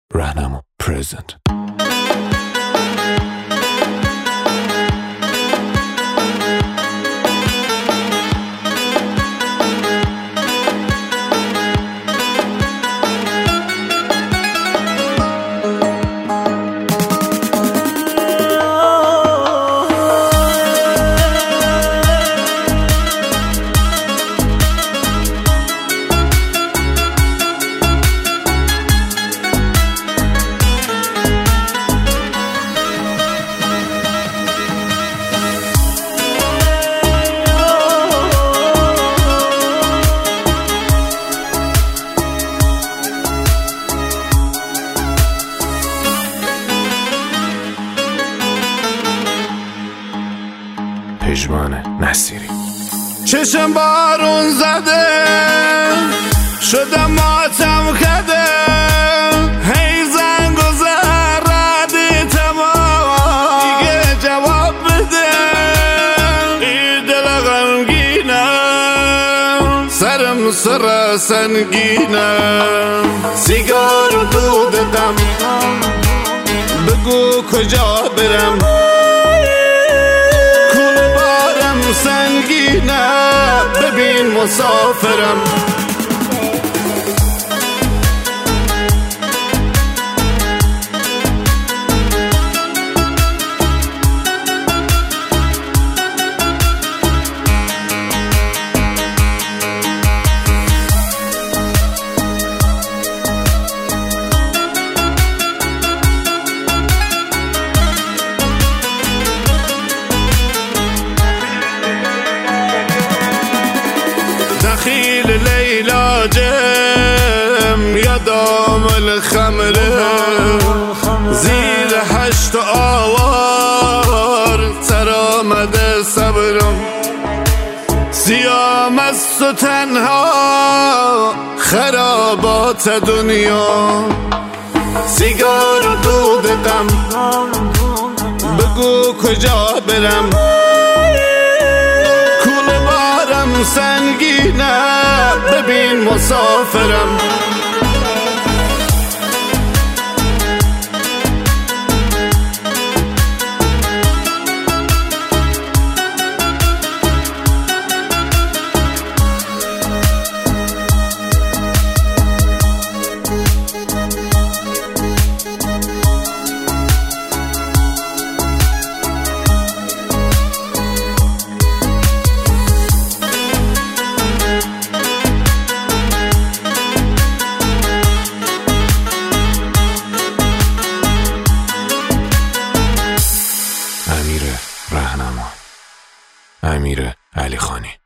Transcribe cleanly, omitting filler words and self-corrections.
راهنما پرزنت. پژمان نصیری. چشم بارون زده شدم ماتم کده، هی زنگ و زردی تمام دیگه جواب بده. ای دل غمگینم، سرم سر سنگینم، سیگار و دود غم، بگو کجا برم، سنگینه ببین مسافرم. دخیل لیلا جم یادم الخمره، زیر هشت آوار تر آمده صبرم، سیام است و تنها خرابات دنیا، سیگار و دود غم، بگو کجا برم، سنگینه ببین مسافرم. امیر راهنما، امیر علیخانی.